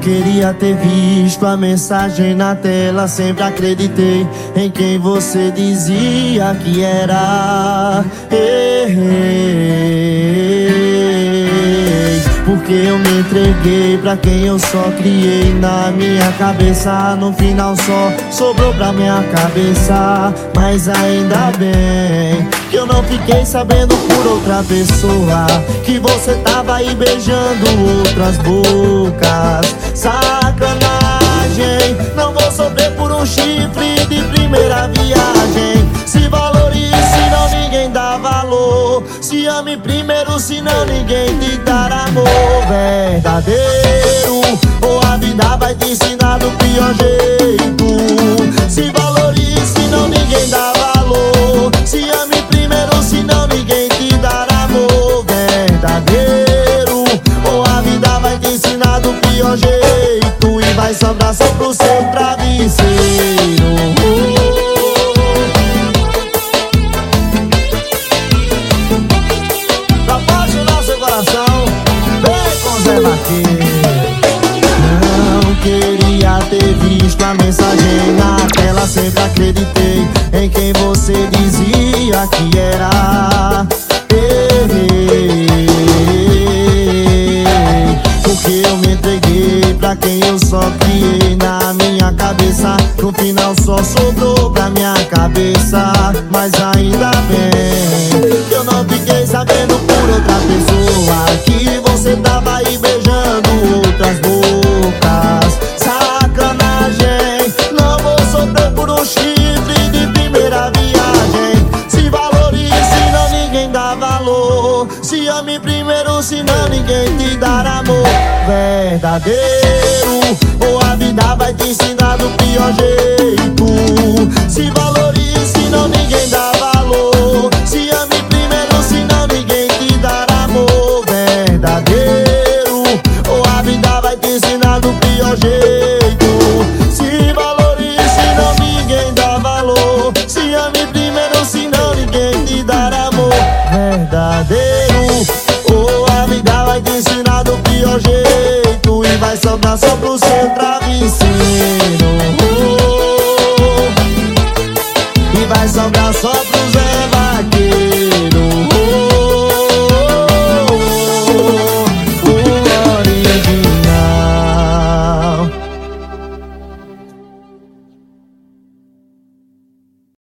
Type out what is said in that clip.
queria ter visto a mensagem na tela. Sempre acreditei em quem você dizia que era. Porque eu me entreguei pra quem eu só criei na minha cabeça. No final só sobrou pra minha cabeça. Mas ainda bem que eu não fiquei sabendo por outra pessoa que você tava aí beijando outras bocas. Sacanagem, não vou sofrer por um chifre de primeira viagem. Se valorize, senão ninguém dá valor. Se ame primeiro, senão ninguém te dará amor verdadeiro. Ou a vida vai te ensinar do pior jeito. Se valorize, senão ninguém dá valor. Se ame primeiro, senão ninguém te dará amor verdadeiro. Ou a vida vai te ensinar do pior jeito. E vai sobrar só pro seu travesseiro. Não queria ter visto a mensagem na tela. Sempre acreditei em quem você dizia que era. Porque eu me entreguei pra quem eu só criei na minha cabeça. No final só sobrou pra minha cabeça. Mas ainda bem que eu não fiquei sabendo por outra pessoa que você tava aí beijando outras bocas. Sacanagem, não vou sofrer por um chifre de primeira viagem. Se valorize, senão ninguém dá valor. Se ame primeiro, senão ninguém te dará amor verdadeiro. Ou a vida vai te ensinar do pior jeito.